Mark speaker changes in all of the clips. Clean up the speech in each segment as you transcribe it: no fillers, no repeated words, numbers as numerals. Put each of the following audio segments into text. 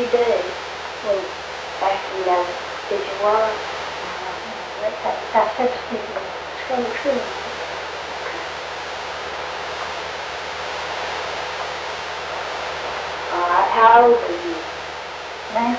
Speaker 1: you do? Well, after you know, did you work?
Speaker 2: I substituted school too.
Speaker 1: All right, how old are you?
Speaker 2: Now,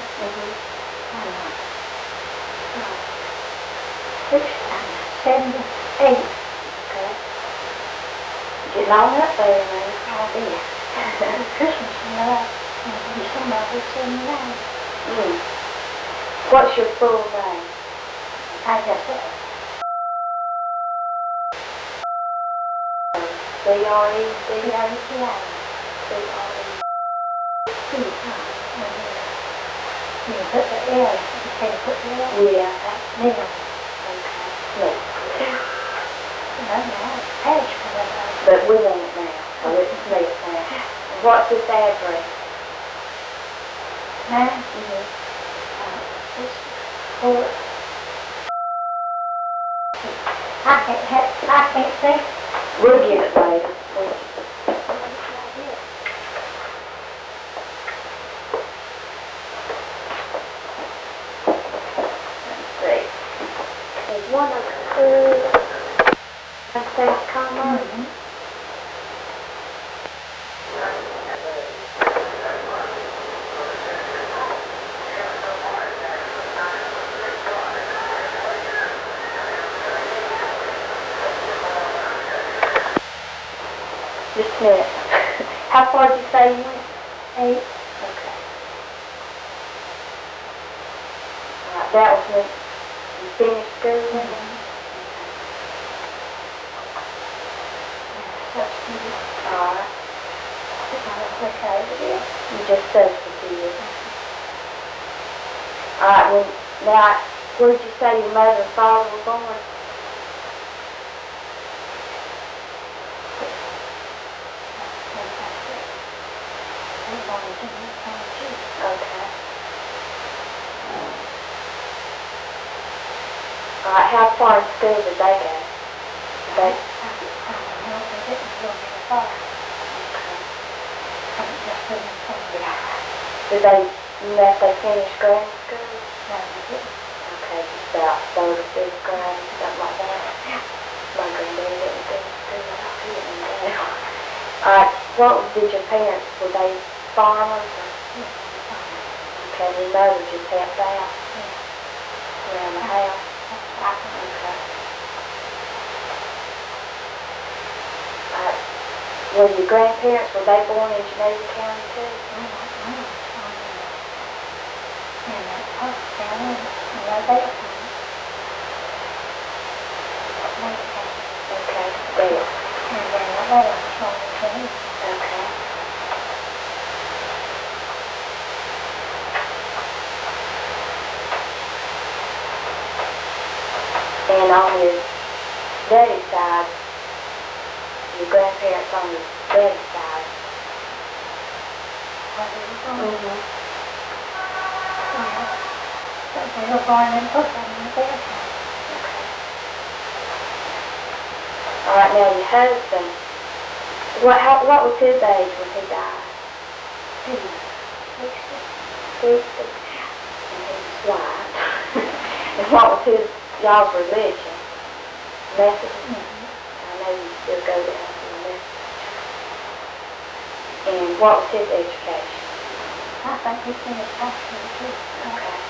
Speaker 2: I'm 78.
Speaker 1: Okay. Get long up there, man.
Speaker 2: I'll be Christmas in love. December, it's in May.
Speaker 1: What's your full name?
Speaker 2: I just said,
Speaker 1: C-R-E-D-A?
Speaker 2: you can put the L, you can't put the L.
Speaker 1: Yeah.
Speaker 2: Neither.
Speaker 1: Okay.
Speaker 2: Page for that.
Speaker 1: But we want it now, so it's Smith now. And what's this address?
Speaker 2: Now, it's for, I can't think.
Speaker 1: We'll get it later. Let's see. There's one of the St. Commerce. Just a minute. How far did you say you went? 8? Okay. Alright, that was when you finished school then? Alright. You just substituted. Alright, well, now, where did you say your mother and father were born? Okay. Alright, how far in school did they go? They, did they, you know if they finished grade school? Okay, just about 3rd or 5th grade, something like that. My granddaddy didn't finish school, he didn't know. Alright, what did your parents, were they farmers? Okay, your mother just helped out around the house? Okay. Were your grandparents, were they born in Geneva County too? Okay, there. Okay. And on your daddy's side, your grandparents on your daddy's side.
Speaker 2: They were born in Brooklyn,
Speaker 1: Okay. Alright, now your husband, what was his age when he died? 60. And he was white. And what was y'all's religion? Methodist? I know you still go down to the Methodist. And what was his education?
Speaker 2: I think he finished high school too.
Speaker 1: Okay.